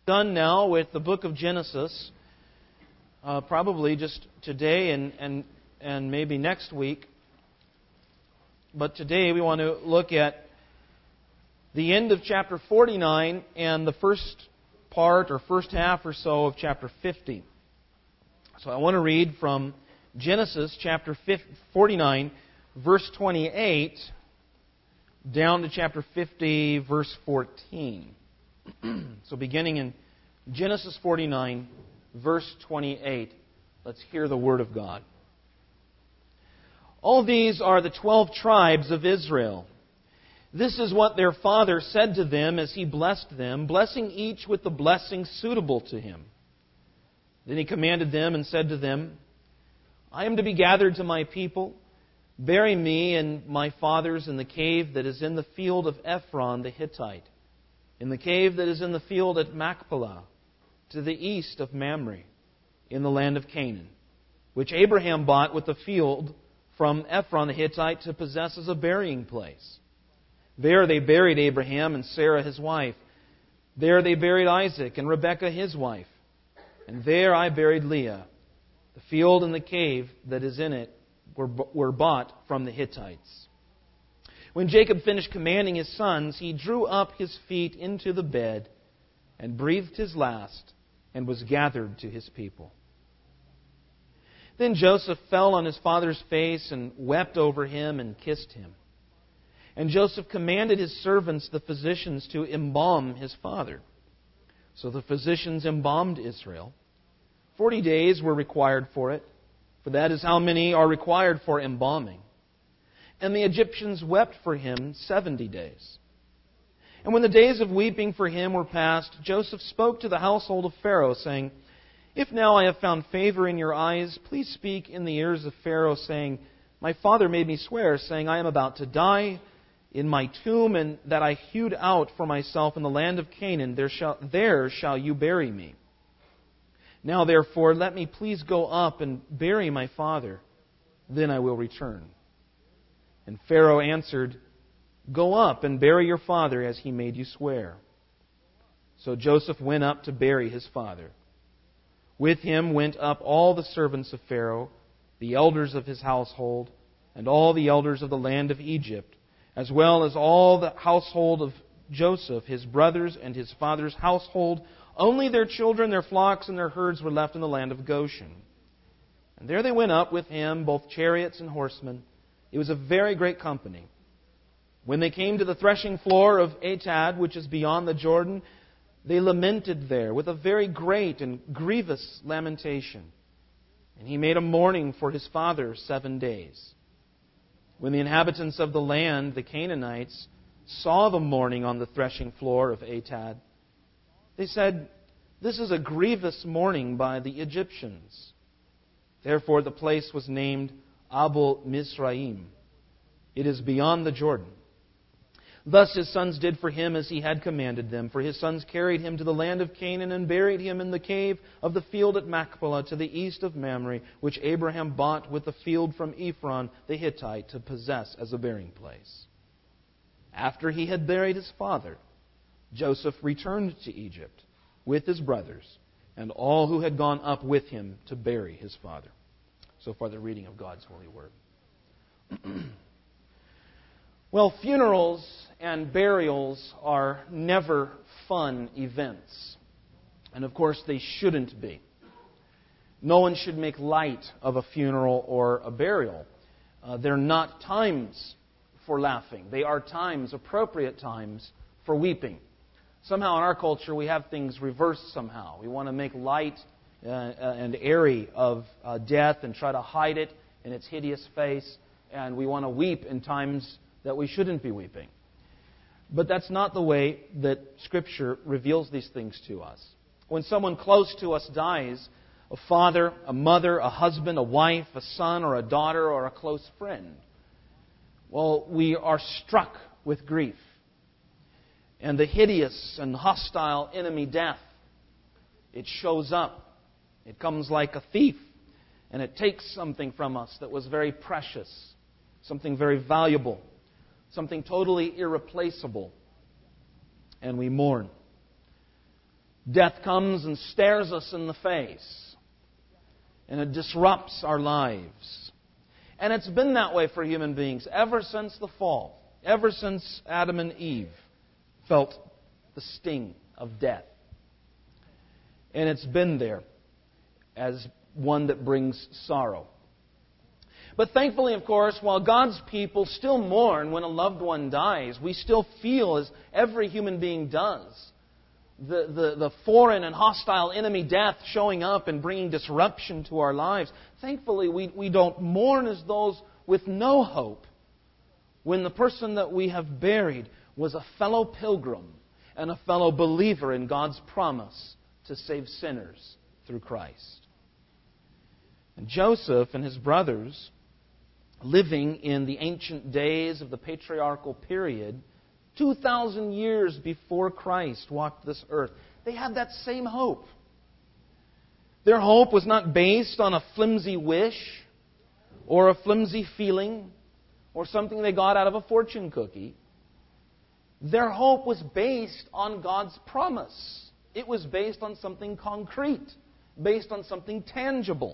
done now with the book of Genesis, probably just today and maybe next week. But today we want to look at the end of chapter 49 and the first part or first half or so of chapter 50. So I want to read from Genesis chapter 49, verse 28, down to chapter 50, verse 14. So beginning in Genesis 49, verse 28, let's hear the Word of God. All these are the 12 tribes of Israel. This is what their father said to them as he blessed them, blessing each with the blessing suitable to him. Then he commanded them and said to them, I am to be gathered to my people. Bury me and my fathers in the cave that is in the field of Ephron the Hittite, in the cave that is in the field at Machpelah, to the east of Mamre, in the land of Canaan, which Abraham bought with the field from Ephron the Hittite to possess as a burying place. There they buried Abraham and Sarah his wife. There they buried Isaac and Rebekah his wife. And there I buried Leah. The field and the cave that is in it were bought from the Hittites. When Jacob finished commanding his sons, he drew up his feet into the bed and breathed his last and was gathered to his people. Then Joseph fell on his father's face and wept over him and kissed him. And Joseph commanded his servants, the physicians, to embalm his father. So the physicians embalmed Israel. 40 days were required for it, for that is how many are required for embalming. And the Egyptians wept for him 70 days. And when the days of weeping for him were past, Joseph spoke to the household of Pharaoh, saying, If now I have found favor in your eyes, please speak in the ears of Pharaoh, saying, My father made me swear, saying, I am about to die in my tomb, and that I hewed out for myself in the land of Canaan, there shall you bury me. Now therefore, let me please go up and bury my father, then I will return. And Pharaoh answered, Go up and bury your father as he made you swear. So Joseph went up to bury his father. With him went up all the servants of Pharaoh, the elders of his household, and all the elders of the land of Egypt, as well as all the household of Joseph, his brothers, and his father's household. Only their children, their flocks, and their herds were left in the land of Goshen. And there they went up with him, both chariots and horsemen. It was a very great company. When they came to the threshing floor of Atad, which is beyond the Jordan, they lamented there with a very great and grievous lamentation. And he made a mourning for his father 7 days. When the inhabitants of the land, the Canaanites, saw the mourning on the threshing floor of Atad, they said, This is a grievous mourning by the Egyptians. Therefore the place was named Abel Mizraim. It is beyond the Jordan. Thus his sons did for him as he had commanded them. For his sons carried him to the land of Canaan and buried him in the cave of the field at Machpelah to the east of Mamre, which Abraham bought with the field from Ephron the Hittite to possess as a burying place. After he had buried his father, Joseph returned to Egypt with his brothers and all who had gone up with him to bury his father. So far the reading of God's holy word. Well, funerals and burials are never fun events. And of course, they shouldn't be. No one should make light of a funeral or a burial. They're not times for laughing. They are times, appropriate times, for weeping. Somehow in our culture, we have things reversed somehow. We want to make light and airy of death and try to hide it in its hideous face. And we want to weep in times that we shouldn't be weeping. But that's not the way that Scripture reveals these things to us. When someone close to us dies, a father, a mother, a husband, a wife, a son, or a daughter, or a close friend, well, we are struck with grief. And the hideous and hostile enemy death, it shows up. It comes like a thief, and it takes something from us that was very precious, something very valuable, something totally irreplaceable, and we mourn. Death comes and stares us in the face, and it disrupts our lives. And it's been that way for human beings ever since the fall, ever since Adam and Eve felt the sting of death. And it's been there as one that brings sorrow. But thankfully, of course, while God's people still mourn when a loved one dies, we still feel, as every human being does, the foreign and hostile enemy death showing up and bringing disruption to our lives. Thankfully, we don't mourn as those with no hope when the person that we have buried was a fellow pilgrim and a fellow believer in God's promise to save sinners through Christ. And Joseph and his brothers, living in the ancient days of the patriarchal period, 2,000 years before Christ walked this earth, they had that same hope. Their hope was not based on a flimsy wish or a flimsy feeling or something they got out of a fortune cookie. Their hope was based on God's promise. It was based on something concrete, based on something tangible.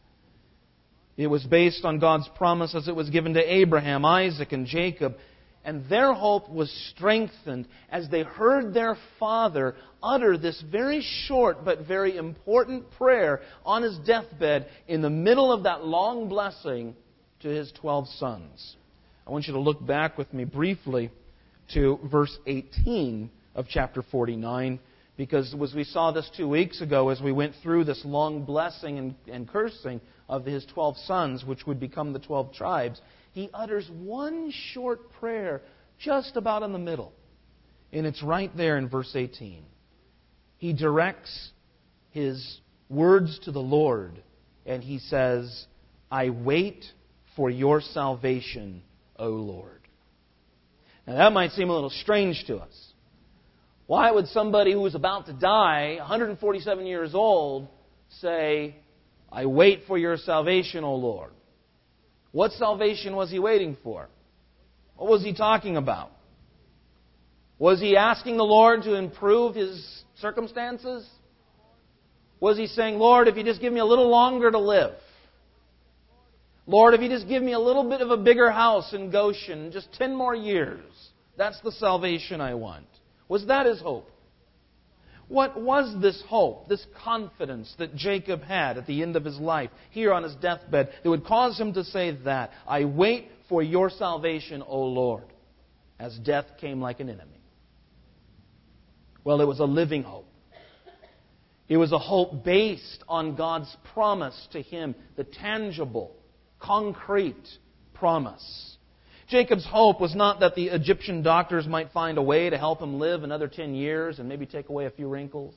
It was based on God's promise as it was given to Abraham, Isaac, and Jacob. And their hope was strengthened as they heard their father utter this very short but very important prayer on his deathbed in the middle of that long blessing to his 12 sons. I want you to look back with me briefly to verse 18 of chapter 49, because as we saw this 2 weeks ago as we went through this long blessing and cursing of his 12 sons, which would become the 12 tribes, he utters one short prayer just about in the middle. And it's right there in verse 18. He directs his words to the Lord, and he says, "I wait for your salvation, O Lord." Now that might seem a little strange to us. Why would somebody who was about to die, 147 years old, say, "I wait for your salvation, O Lord"? What salvation was he waiting for? What was he talking about? Was he asking the Lord to improve his circumstances? Was he saying, "Lord, if you just give me a little longer to live. Lord, if you just give me a little bit of a bigger house in Goshen, just 10 more years, that's the salvation I want"? Was that his hope? What was this hope, this confidence that Jacob had at the end of his life, here on his deathbed, that would cause him to say that, "I wait for your salvation, O Lord," as death came like an enemy? Well, it was a living hope. It was a hope based on God's promise to him, the tangible, concrete promise. Jacob's hope was not that the Egyptian doctors might find a way to help him live another 10 years and maybe take away a few wrinkles.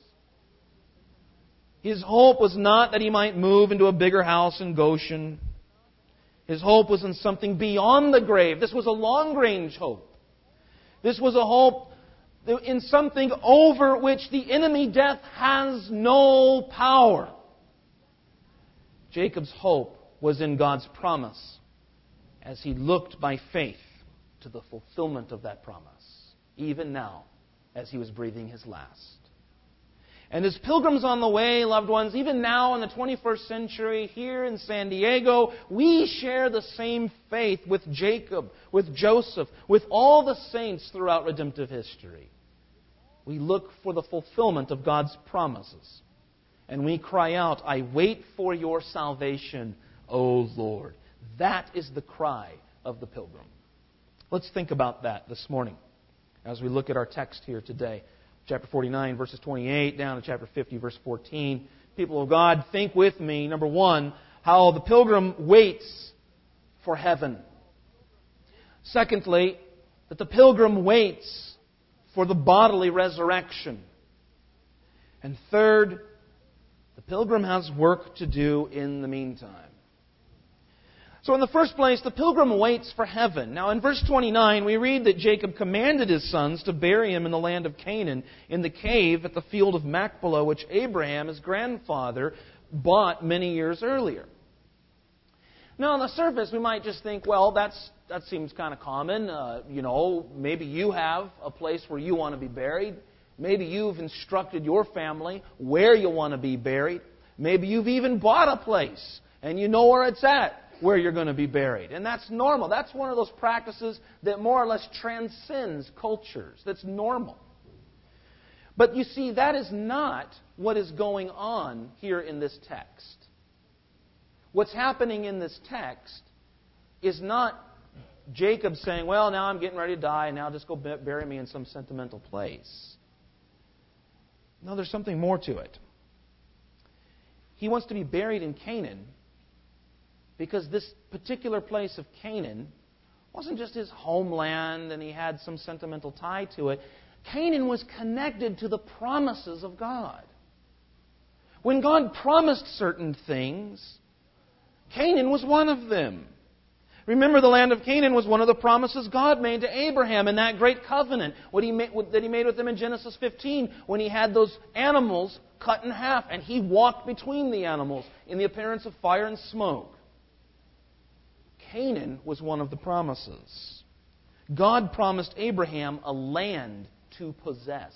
His hope was not that he might move into a bigger house in Goshen. His hope was in something beyond the grave. This was a long-range hope. This was a hope in something over which the enemy death has no power. Jacob's hope was in God's promise, as he looked by faith to the fulfillment of that promise, even now, as he was breathing his last. And as pilgrims on the way, loved ones, even now in the 21st century, here in San Diego, we share the same faith with Jacob, with Joseph, with all the saints throughout redemptive history. We look for the fulfillment of God's promises. And we cry out, "I wait for your salvation, O Lord." That is the cry of the pilgrim. Let's think about that this morning as we look at our text here today. Chapter 49, verses 28 down to chapter 50, verse 14. People of God, think with me, number one, how the pilgrim waits for heaven. Secondly, that the pilgrim waits for the bodily resurrection. And third, the pilgrim has work to do in the meantime. So in the first place, the pilgrim waits for heaven. Now in verse 29, we read that Jacob commanded his sons to bury him in the land of Canaan, in the cave at the field of Machpelah, which Abraham, his grandfather, bought many years earlier. Now on the surface, we might just think, well, that seems kind of common. Maybe you have a place where you want to be buried. Maybe you've instructed your family where you want to be buried. Maybe you've even bought a place and you know where it's at, where you're going to be buried. And that's normal. That's one of those practices that more or less transcends cultures. That's normal. But you see, that is not what is going on here in this text. What's happening in this text is not Jacob saying, well, now I'm getting ready to die, and now just go bury me in some sentimental place. No, there's something more to it. He wants to be buried in Canaan because this particular place of Canaan wasn't just his homeland and he had some sentimental tie to it. Canaan was connected to the promises of God. When God promised certain things, Canaan was one of them. Remember, the land of Canaan was one of the promises God made to Abraham in that great covenant that He made with him in Genesis 15 when He had those animals cut in half and He walked between the animals in the appearance of fire and smoke. Canaan was one of the promises. God promised Abraham a land to possess.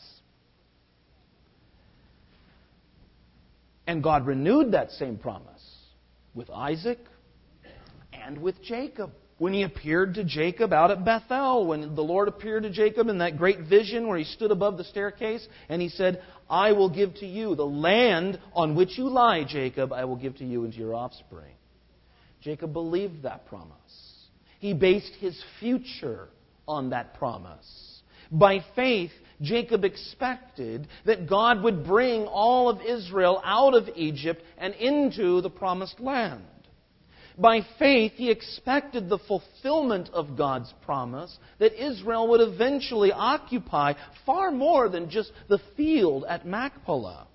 And God renewed that same promise with Isaac and with Jacob. When He appeared to Jacob out at Bethel, when the Lord appeared to Jacob in that great vision where He stood above the staircase and He said, I will give to you the land on which you lie, Jacob, I will give to you and to your offspring. Jacob believed that promise. He based his future on that promise. By faith, Jacob expected that God would bring all of Israel out of Egypt and into the promised land. By faith, he expected the fulfillment of God's promise that Israel would eventually occupy far more than just the field at Machpelah.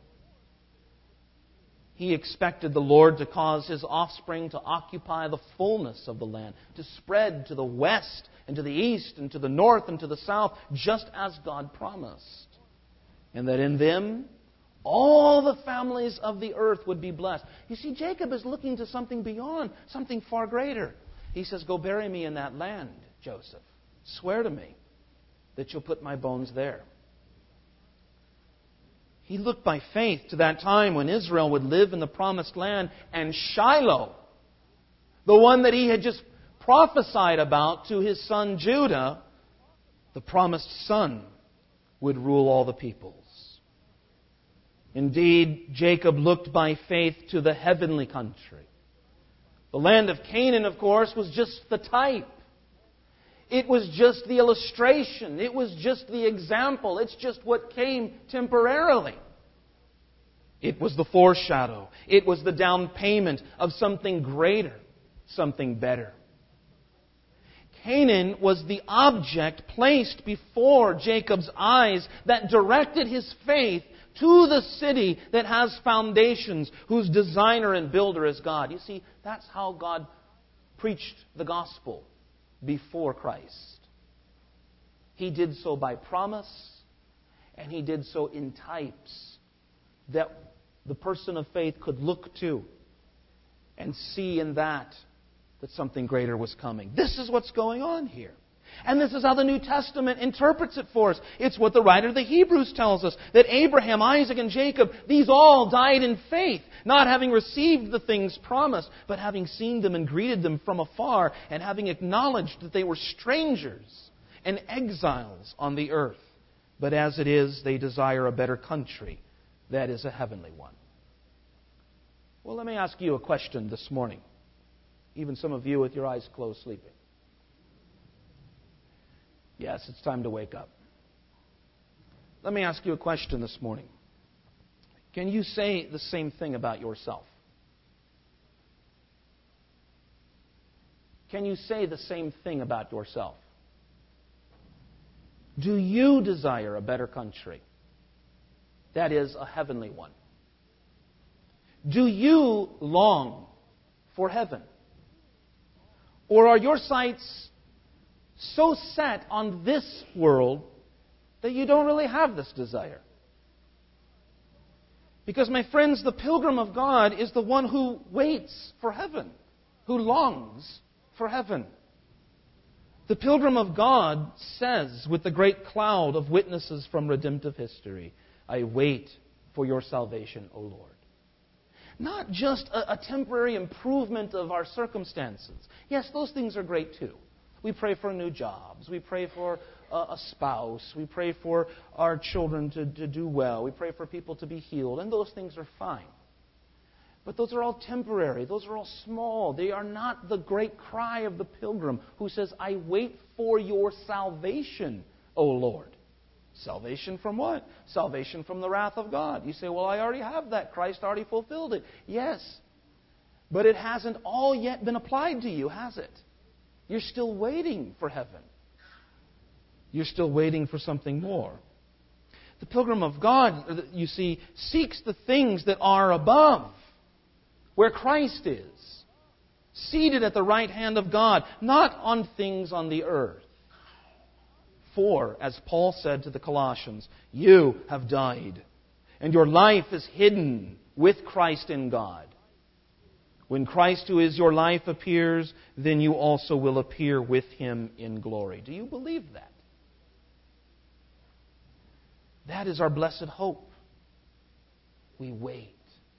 He expected the Lord to cause His offspring to occupy the fullness of the land, to spread to the west and to the east and to the north and to the south, just as God promised. And that in them, all the families of the earth would be blessed. You see, Jacob is looking to something beyond, something far greater. He says, go bury me in that land, Joseph. Swear to me that you'll put my bones there. He looked by faith to that time when Israel would live in the promised land, and Shiloh, the one that he had just prophesied about to his son Judah, the promised son, would rule all the peoples. Indeed, Jacob looked by faith to the heavenly country. The land of Canaan, of course, was just the type. It was just the illustration. It was just the example. It's just what came temporarily. It was the foreshadow. It was the down payment of something greater, something better. Canaan was the object placed before Jacob's eyes that directed his faith to the city that has foundations, whose designer and builder is God. You see, that's how God preached the gospel before Christ. He did so by promise, and He did so in types that the person of faith could look to and see in that something greater was coming. This is what's going on here. And this is how the New Testament interprets it for us. It's what the writer of the Hebrews tells us, that Abraham, Isaac, and Jacob, these all died in faith, not having received the things promised, but having seen them and greeted them from afar, and having acknowledged that they were strangers and exiles on the earth. But as it is, they desire a better country, that is a heavenly one. Well, let me ask you a question this morning. Even some of you with your eyes closed sleeping. Yes, it's time to wake up. Let me ask you a question this morning. Can you say the same thing about yourself? Can you say the same thing about yourself? Do you desire a better country? That is, a heavenly one. Do you long for heaven? Or are your sights so set on this world that you don't really have this desire? Because, my friends, the pilgrim of God is the one who waits for heaven, who longs for heaven. The pilgrim of God says with the great cloud of witnesses from redemptive history, I wait for your salvation, O Lord. Not just a temporary improvement of our circumstances. Yes, those things are great too. We pray for new jobs. We pray for a spouse. We pray for our children to do well. We pray for people to be healed. And those things are fine. But those are all temporary. Those are all small. They are not the great cry of the pilgrim who says, I wait for your salvation, O Lord. Salvation from what? Salvation from the wrath of God. You say, well, I already have that. Christ already fulfilled it. Yes. But it hasn't all yet been applied to you, has it? You're still waiting for heaven. You're still waiting for something more. The pilgrim of God, you see, seeks the things that are above, where Christ is, seated at the right hand of God, not on things on the earth. For, as Paul said to the Colossians, you have died, and your life is hidden with Christ in God. When Christ, who is your life, appears, then you also will appear with Him in glory. Do you believe that? That is our blessed hope. We wait.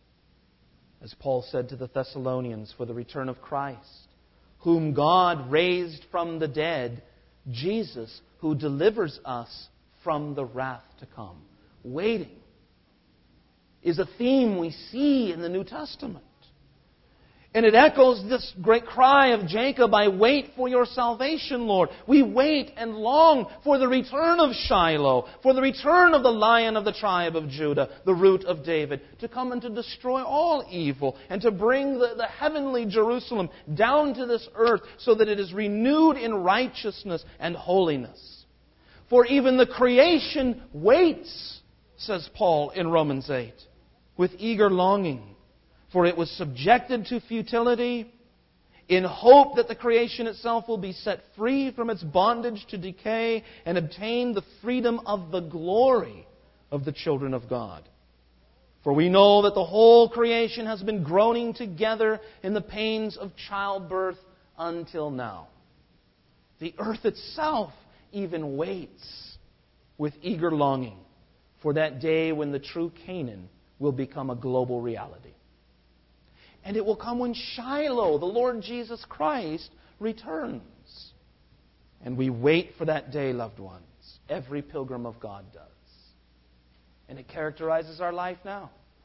As Paul said to the Thessalonians, for the return of Christ, whom God raised from the dead, Jesus, who delivers us from the wrath to come. Waiting is a theme we see in the New Testament. And it echoes this great cry of Jacob, I wait for your salvation, Lord. We wait and long for the return of Shiloh, for the return of the Lion of the tribe of Judah, the root of David, to come and to destroy all evil and to bring the heavenly Jerusalem down to this earth so that it is renewed in righteousness and holiness. For even the creation waits, says Paul in Romans 8, with eager longing. For it was subjected to futility in hope that the creation itself will be set free from its bondage to decay and obtain the freedom of the glory of the children of God. For we know that the whole creation has been groaning together in the pains of childbirth until now. The earth itself even waits with eager longing for that day when the true Canaan will become a global reality. And it will come when Shiloh, the Lord Jesus Christ, returns. And we wait for that day, loved ones. Every pilgrim of God does. And it characterizes our life now.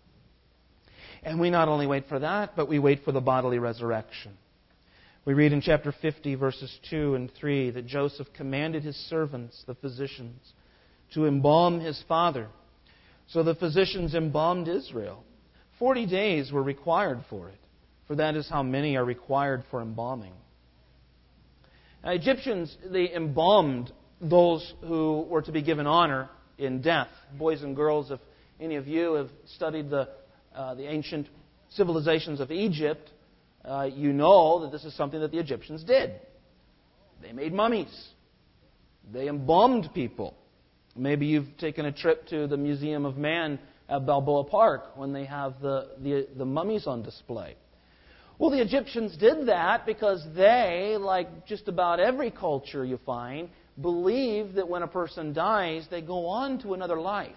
And we not only wait for that, but we wait for the bodily resurrection. We read in chapter 50, verses 2 and 3, that Joseph commanded his servants, the physicians, to embalm his father. So the physicians embalmed Israel. 40 days were required for it, for that is how many are required for embalming. Now, Egyptians, they embalmed those who were to be given honor in death. Boys and girls, if any of you have studied the ancient civilizations of Egypt, you know that this is something that the Egyptians did. They made mummies. They embalmed people. Maybe you've taken a trip to the Museum of Man at Balboa Park when they have the mummies on display. Well, the Egyptians did that because they, like just about every culture you find, believe that when a person dies, they go on to another life.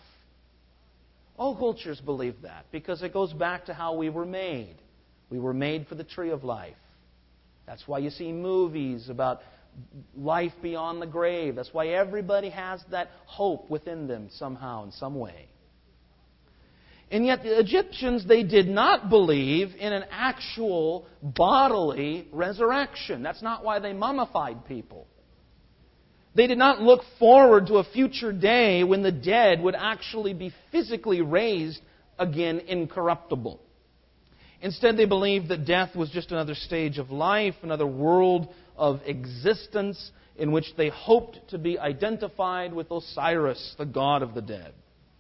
All cultures believe that because it goes back to how we were made. We were made for the tree of life. That's why you see movies about life beyond the grave. That's why everybody has that hope within them somehow, in some way. And yet the Egyptians, they did not believe in an actual bodily resurrection. That's not why they mummified people. They did not look forward to a future day when the dead would actually be physically raised again incorruptible. Instead, they believed that death was just another stage of life, another world of existence in which they hoped to be identified with Osiris, the god of the dead.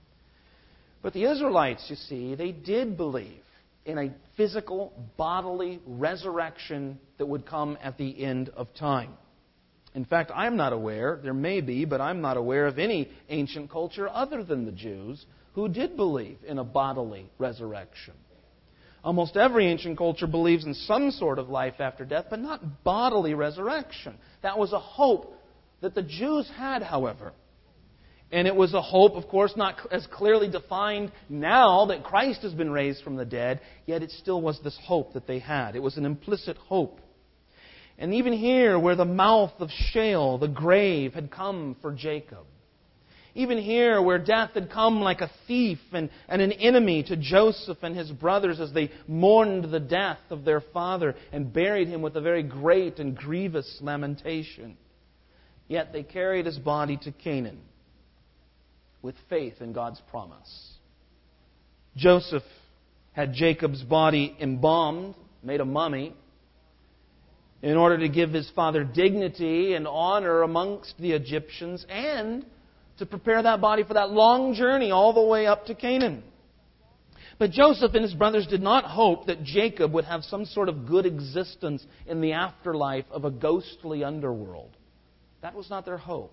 But the Israelites, you see, they did believe in a physical, bodily resurrection that would come at the end of time. In fact, I'm not aware, there may be, but I'm not aware of any ancient culture other than the Jews who did believe in a bodily resurrection. Almost every ancient culture believes in some sort of life after death, but not bodily resurrection. That was a hope that the Jews had, however. And it was a hope, of course, not as clearly defined now that Christ has been raised from the dead, yet it still was this hope that they had. It was an implicit hope. And even here, where the mouth of Sheol, the grave, had come for Jacob, even here, where death had come like a thief and an enemy to Joseph and his brothers as they mourned the death of their father and buried him with a very great and grievous lamentation, yet they carried his body to Canaan with faith in God's promise. Joseph had Jacob's body embalmed, made a mummy, in order to give his father dignity and honor amongst the Egyptians and to prepare that body for that long journey all the way up to Canaan. But Joseph and his brothers did not hope that Jacob would have some sort of good existence in the afterlife of a ghostly underworld. That was not their hope.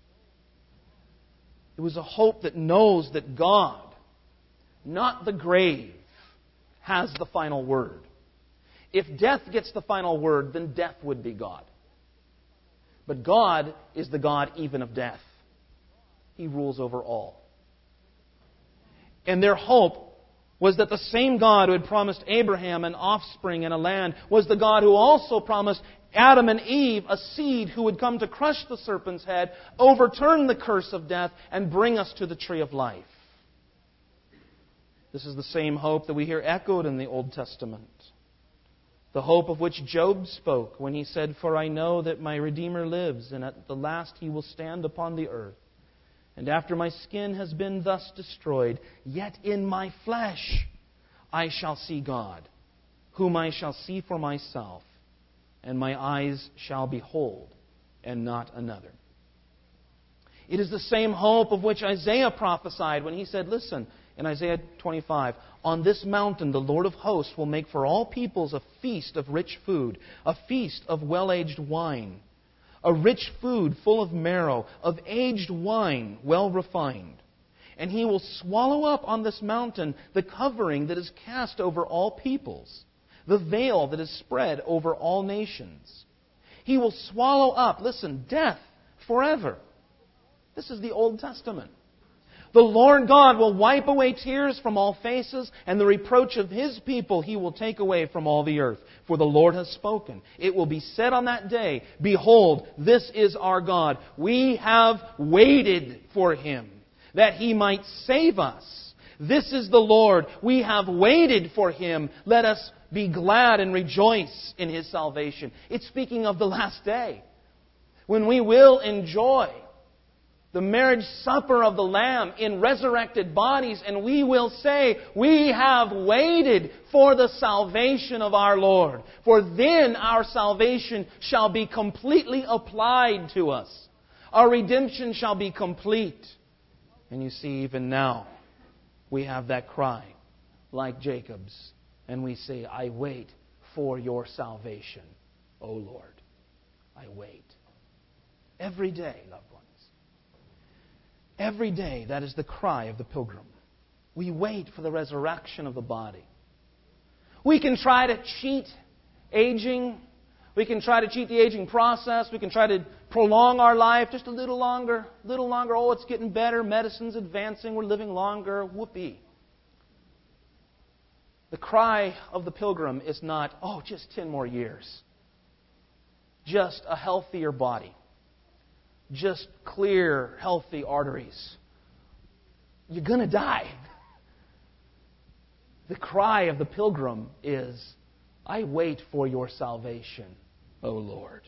It was a hope that knows that God, not the grave, has the final word. If death gets the final word, then death would be God. But God is the God even of death. He rules over all. And their hope was that the same God who had promised Abraham an offspring and a land was the God who also promised Adam and Eve a seed who would come to crush the serpent's head, overturn the curse of death, and bring us to the tree of life. This is the same hope that we hear echoed in the Old Testament. The hope of which Job spoke when he said, "For I know that my Redeemer lives, and at the last he will stand upon the earth. And after my skin has been thus destroyed, yet in my flesh I shall see God, whom I shall see for myself, and my eyes shall behold, and not another." It is the same hope of which Isaiah prophesied when he said, listen, in Isaiah 25, "On this mountain the Lord of hosts will make for all peoples a feast of rich food, a feast of well-aged wine, a rich food full of marrow, of aged wine well refined. And He will swallow up on this mountain the covering that is cast over all peoples, the veil that is spread over all nations. He will swallow up," listen, "death forever." This is the Old Testament. "The Lord God will wipe away tears from all faces, and the reproach of His people He will take away from all the earth. For the Lord has spoken. It will be said on that day, Behold, this is our God. We have waited for Him, that He might save us. This is the Lord. We have waited for Him. Let us be glad and rejoice in His salvation." It's speaking of the last day, when we will enjoy the marriage supper of the Lamb in resurrected bodies, and we will say, "We have waited for the salvation of our Lord. For then our salvation shall be completely applied to us. Our redemption shall be complete." And you see, even now, we have that cry, like Jacob's, and we say, "I wait for your salvation, O Lord. I wait." Every day, loved ones. Every day, that is the cry of the pilgrim. We wait for the resurrection of the body. We can try to cheat aging. We can try to cheat the aging process. We can try to prolong our life just a little longer. Oh, it's getting better. Medicine's advancing. We're living longer. Whoopee. The cry of the pilgrim is not, "Oh, just 10 more years. Just a healthier body. Just clear, healthy arteries. You're going to die." The cry of the pilgrim is, "I wait for your salvation, O Lord."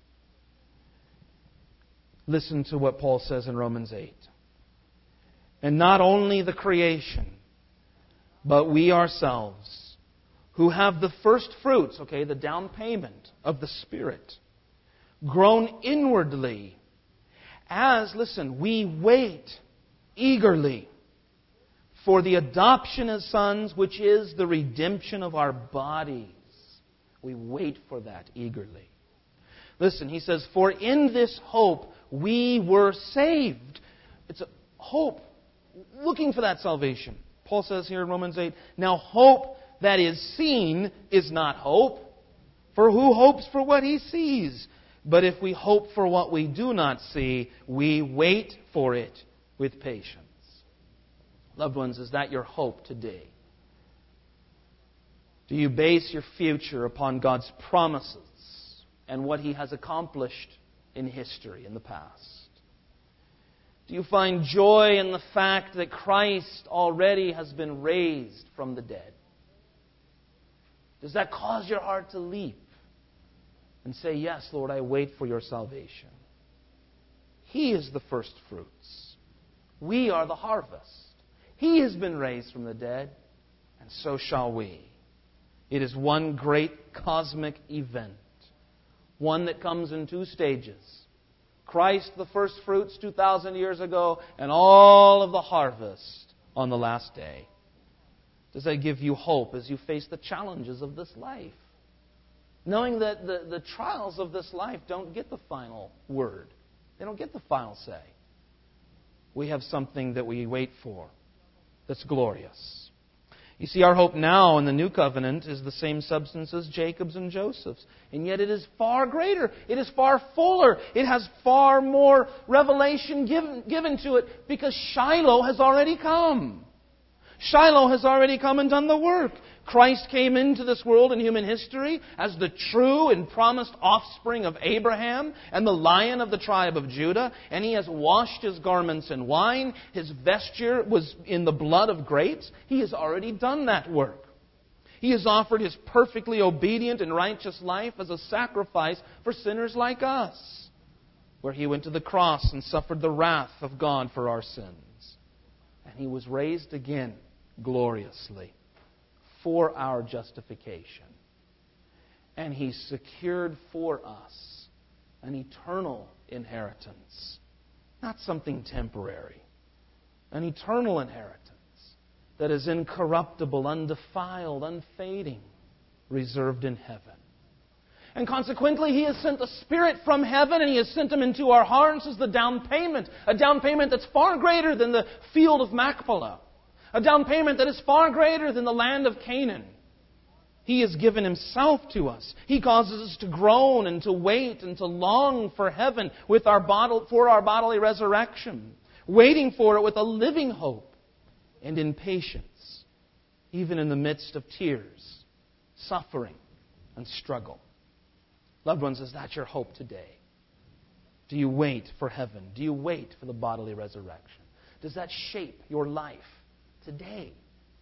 Listen to what Paul says in Romans 8. "And not only the creation, but we ourselves, who have the first fruits," okay, the down payment of the Spirit, "groan inwardly as," listen, "we wait eagerly for the adoption as sons, which is the redemption of our bodies." We wait for that eagerly. Listen, he says, "For in this hope we were saved." It's a hope, looking for that salvation. Paul says here in Romans 8, "Now hope that is seen is not hope. For who hopes for what he sees? But if we hope for what we do not see, we wait for it with patience. Loved ones, is that your hope today? Do you base your future upon God's promises and what He has accomplished in history in the past? Do you find joy in the fact that Christ already has been raised from the dead? Does that cause your heart to leap and say, yes, Lord, I wait for your salvation? He is the first fruits. We are the harvest. He has been raised from the dead, and so shall we. It is one great cosmic event, one that comes in two stages. Christ, the first fruits 2,000 years ago, and all of the harvest on the last day. Does that give you hope as you face the challenges of this life? Knowing that the trials of this life don't get the final word. They don't get the final say. We have something that we wait for that's glorious. You see, our hope now in the New Covenant is the same substance as Jacob's and Joseph's. And yet it is far greater. It is far fuller. It has far more revelation given to it because Shiloh has already come. Shiloh has already come and done the work. Christ came into this world in human history as the true and promised offspring of Abraham and the Lion of the tribe of Judah. And He has washed His garments in wine. His vesture was in the blood of grapes. He has already done that work. He has offered His perfectly obedient and righteous life as a sacrifice for sinners like us, where He went to the cross and suffered the wrath of God for our sins. And He was raised again gloriously for our justification. And He secured for us an eternal inheritance, not something temporary. An eternal inheritance that is incorruptible, undefiled, unfading, reserved in heaven. And consequently, He has sent the Spirit from heaven, and He has sent Him into our hearts as the down payment. A down payment that's far greater than the field of Machpelah. A down payment that is far greater than the land of Canaan. He has given Himself to us. He causes us to groan and to wait and to long for heaven for our bodily resurrection. Waiting for it with a living hope and in patience, even in the midst of tears, suffering, and struggle. Loved ones, is that your hope today? Do you wait for heaven? Do you wait for the bodily resurrection? Does that shape your life today?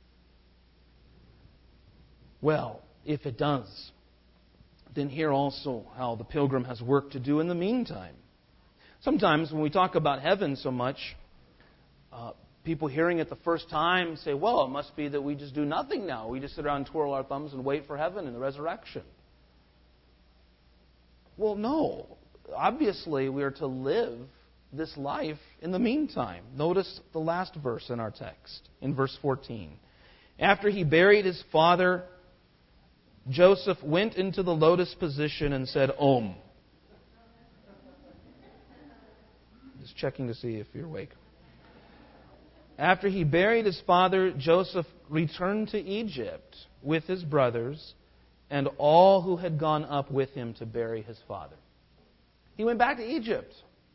Well, if it does, then hear also how the pilgrim has work to do in the meantime. Sometimes when we talk about heaven so much, people hearing it the first time say, well, it must be that we just do nothing now. We just sit around and twirl our thumbs and wait for heaven and the resurrection. Well, no. Obviously, we are to live this life in the meantime. Notice the last verse in our text, in verse 14. After he buried his father, Joseph went into the lotus position and said, Om. Just checking to see if you're awake. After he buried his father, Joseph returned to Egypt with his brothers and all who had gone up with him to bury his father. He went back to Egypt.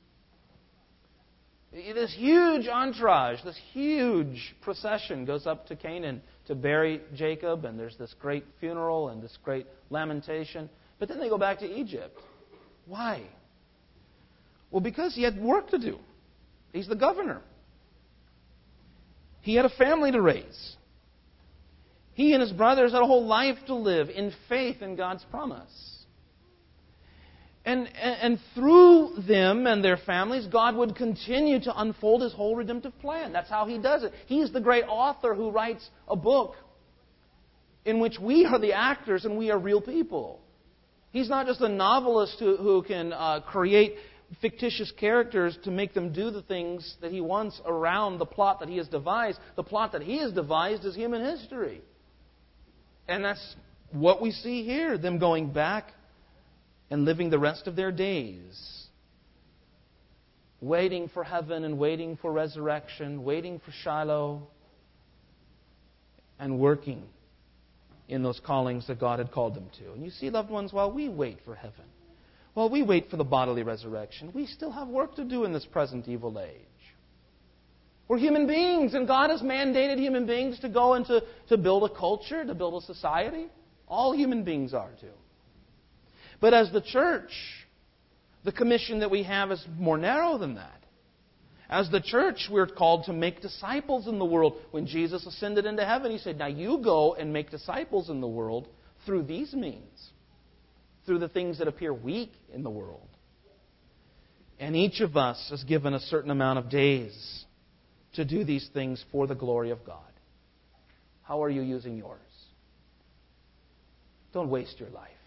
This huge entourage, this huge procession goes up to Canaan to bury Jacob, and there's this great funeral and this great lamentation. But then they go back to Egypt. Why? Well, because he had work to do. He's the governor. He had a family to raise. He and his brothers had a whole life to live in faith in God's promise. And through them and their families, God would continue to unfold His whole redemptive plan. That's how He does it. He's the great author who writes a book in which we are the actors and we are real people. He's not just a novelist who can create fictitious characters to make them do the things that He wants around the plot that He has devised. The plot that He has devised is human history. And that's what we see here, them going back and living the rest of their days, waiting for heaven and waiting for resurrection, waiting for Shiloh, and working in those callings that God had called them to. And you see, loved ones, while we wait for heaven, while we wait for the bodily resurrection, we still have work to do in this present evil age. We're human beings, and God has mandated human beings to go and to build a culture, to build a society. All human beings are too. But as the church, the commission that we have is more narrow than that. As the church, we're called to make disciples in the world. When Jesus ascended into heaven, He said, now you go and make disciples in the world through these means, through the things that appear weak in the world. And each of us is given a certain amount of days to do these things for the glory of God. How are you using yours? Don't waste your life.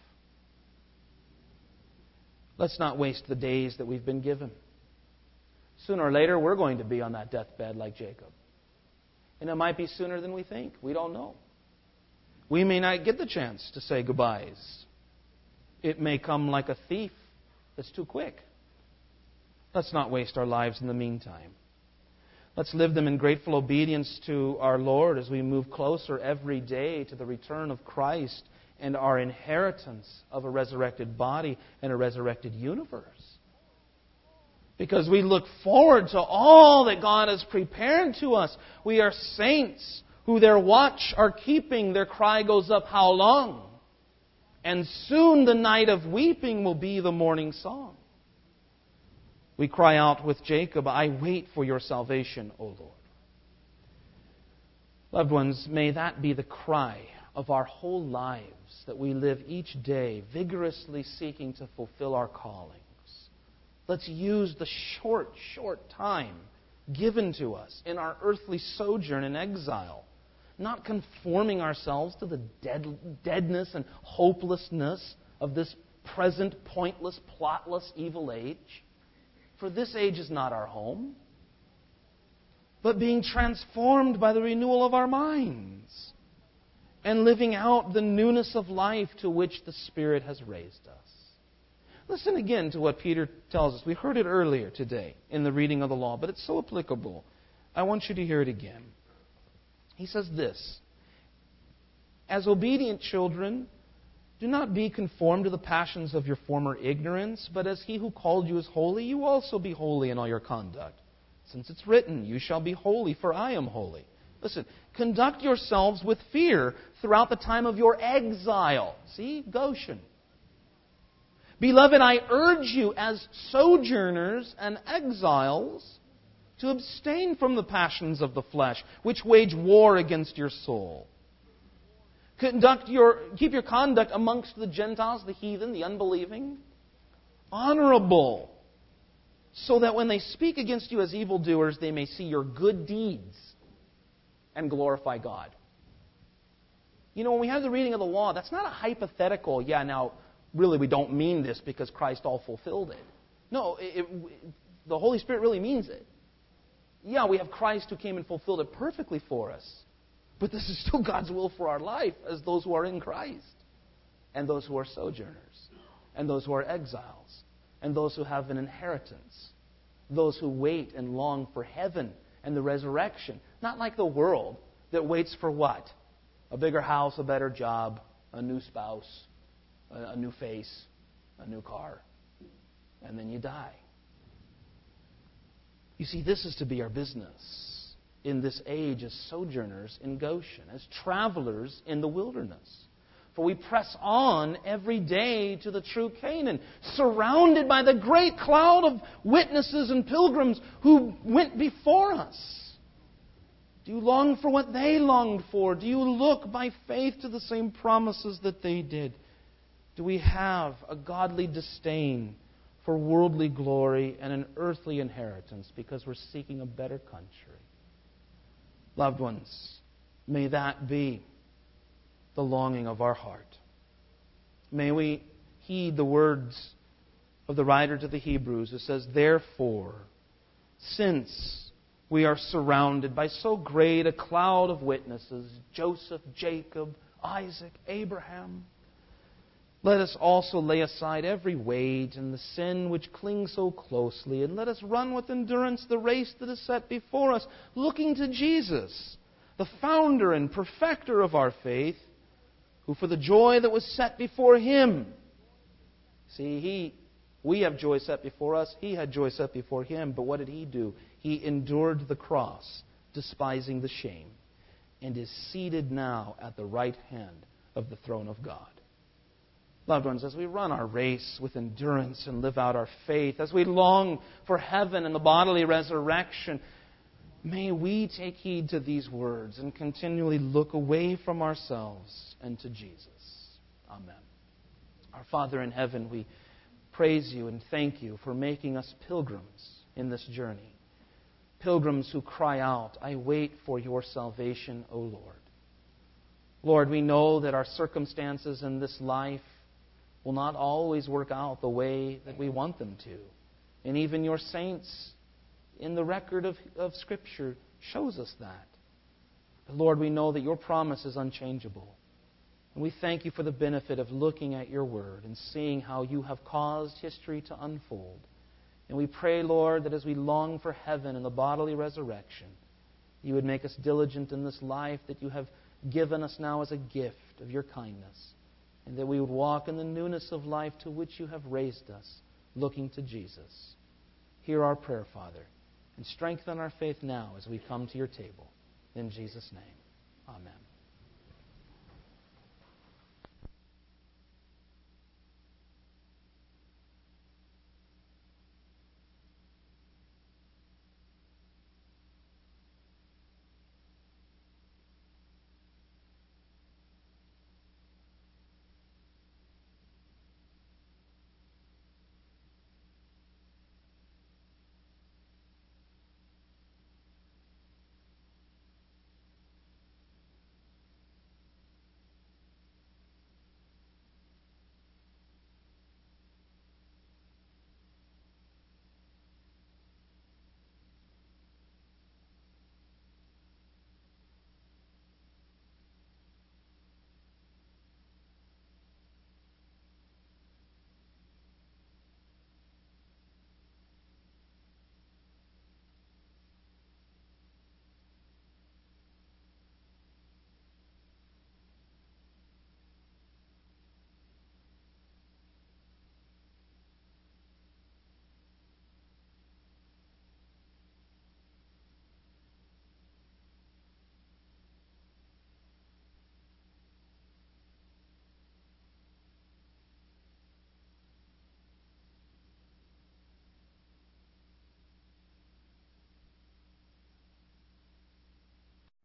Let's not waste the days that we've been given. Sooner or later, we're going to be on that deathbed like Jacob. And it might be sooner than we think. We don't know. We may not get the chance to say goodbyes. It may come like a thief that's too quick. Let's not waste our lives in the meantime. Let's live them in grateful obedience to our Lord as we move closer every day to the return of Christ and our inheritance of a resurrected body and a resurrected universe. Because we look forward to all that God has prepared to us. We are saints who their watch are keeping. Their cry goes up, how long? And soon the night of weeping will be the morning song. We cry out with Jacob, I wait for your salvation, O Lord. Loved ones, may that be the cry of our whole lives, that we live each day vigorously seeking to fulfill our callings. Let's use the short time given to us in our earthly sojourn in exile, not conforming ourselves to the deadness and hopelessness of this present, pointless, plotless, evil age. For this age is not our home, but being transformed by the renewal of our minds and living out the newness of life to which the Spirit has raised us. Listen again to what Peter tells us. We heard it earlier today in the reading of the law, but it's so applicable. I want you to hear it again. He says this, as obedient children, do not be conformed to the passions of your former ignorance, but as He who called you is holy, you also be holy in all your conduct. Since it's written, you shall be holy, for I am holy. Listen, conduct yourselves with fear throughout the time of your exile. See, Goshen. Beloved, I urge you as sojourners and exiles to abstain from the passions of the flesh, which wage war against your soul. Keep your conduct amongst the Gentiles, the heathen, the unbelieving, honorable, so that when they speak against you as evildoers, they may see your good deeds and glorify God. You know, when we have the reading of the law, that's not a hypothetical, now, really we don't mean this because Christ all fulfilled it. No, the Holy Spirit really means it. Yeah, we have Christ who came and fulfilled it perfectly for us. But this is still God's will for our life as those who are in Christ, and those who are sojourners, and those who are exiles, and those who have an inheritance, those who wait and long for heaven and the resurrection. Not like the world that waits for what? A bigger house, a better job, a new spouse, a new face, a new car, and then you die. You see, this is to be our business in this age as sojourners in Goshen, as travelers in the wilderness. For we press on every day to the true Canaan, surrounded by the great cloud of witnesses and pilgrims who went before us. Do you long for what they longed for? Do you look by faith to the same promises that they did? Do we have a godly disdain for worldly glory and an earthly inheritance because we're seeking a better country? Loved ones, may that be the longing of our heart. May we heed the words of the writer to the Hebrews who says, therefore, since we are surrounded by so great a cloud of witnesses, Joseph, Jacob, Isaac, Abraham, let us also lay aside every weight and the sin which clings so closely, and let us run with endurance the race that is set before us, looking to Jesus, the founder and perfecter of our faith, who for the joy that was set before Him. See, we have joy set before us. He had joy set before Him. But what did He do? He endured the cross, despising the shame, and is seated now at the right hand of the throne of God. Loved ones, as we run our race with endurance and live out our faith, as we long for heaven and the bodily resurrection, may we take heed to these words and continually look away from ourselves and to Jesus. Amen. Our Father in heaven, we praise You and thank You for making us pilgrims in this journey. Pilgrims who cry out, I wait for Your salvation, O Lord. Lord, we know that our circumstances in this life will not always work out the way that we want them to. And even Your saints in the record of Scripture shows us that. But Lord, we know that Your promise is unchangeable. And we thank You for the benefit of looking at Your Word and seeing how You have caused history to unfold. And we pray, Lord, that as we long for heaven and the bodily resurrection, You would make us diligent in this life that You have given us now as a gift of Your kindness, and that we would walk in the newness of life to which You have raised us, looking to Jesus. Hear our prayer, Father, and strengthen our faith now as we come to Your table. In Jesus' name, amen.